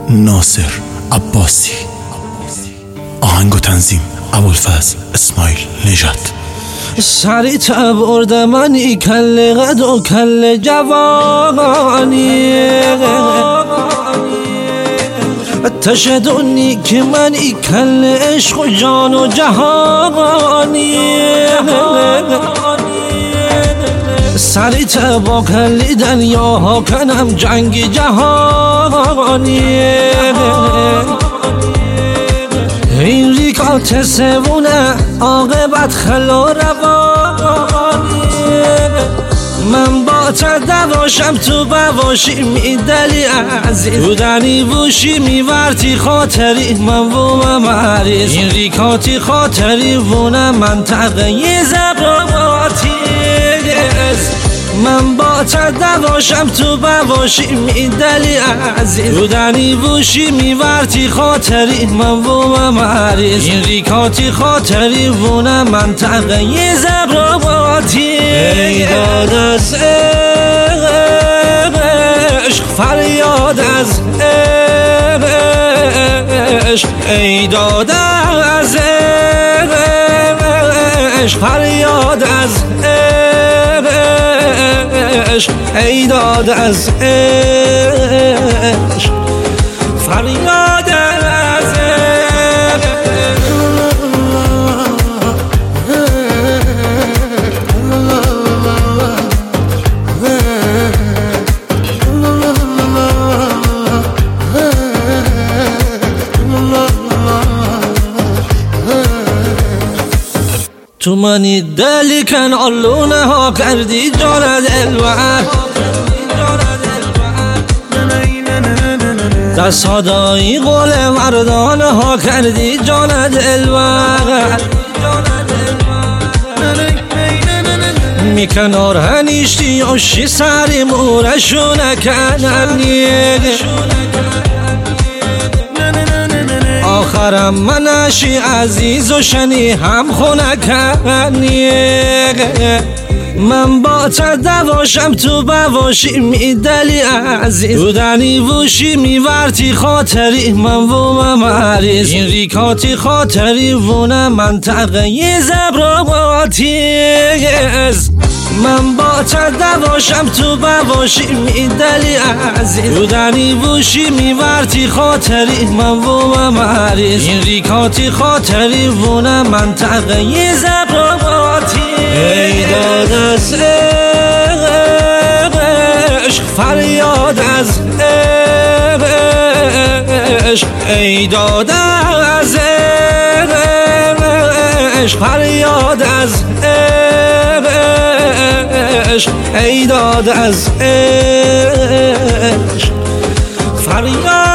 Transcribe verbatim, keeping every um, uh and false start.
ناصر عباسی. آهنگ و تنظیم ابوالفضل اسماعیل نژاد. سری تبرد منی کل قد و کل جوانی، تشدونی که منی کل عشق و جان و جهانی. سری تبا کلی دنیا کنم جنگ جهانی. این ریکات سوونه عاقبت خلا روانی. من با تا دواشم تو بواشی میدلی عزیز، تو دنی ووشی میورتی خاطری من و مریض. این ریکاتی خاطری وونه منطقه زبراتی. من با تا دواشم تو بواشی میدلی عزیز، تو دنی ووشی میورتی خاطری من و مریض. این ریکاتی خاطری وونه منطقه زبراتی. ای داد از عشق فریاد از عشق، ای داد از عشق فریاد از عشق، ای داد از عشق فریاد از تو منی دلی کن علونه ها کردی جان دلور. دست ها دایی قول مردانه ها کردی جان دلور. می کنار هنیشتی اشی سری مورشونه کننی. آخرم منشی عزیز و شنی هم خونه کنی. من با تا دواشم تو بواشی میدلی عزیز، تو دنی ووشی میورتی خاطری من و مریض. این ریکاتی خاطری وونه منطقه زبراتی. من با تا دواشم تو بواشی میدلی عزیز، تو دنی ووشی میورتی خاطری من و مریض. این ریکاتی خاطری وونه منطقه زبراتی. ای داد از عشق فریاد از عشق، ای داد از عشق فریاد از عشق، ای داد از عشق فریاد.